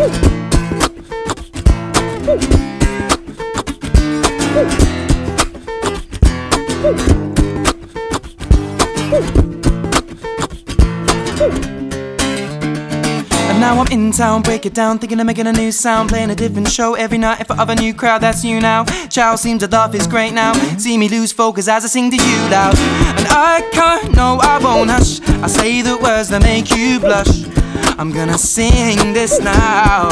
And now I'm in town, break it down, thinking of making a new sound, playing a different show every night. If I have a new crowd, that's you now. Chow seems to love is great now. See me lose focus as I sing to you loud. And I can't, no, I won't hush. I say the words that make you blush. I'm gonna sing this now.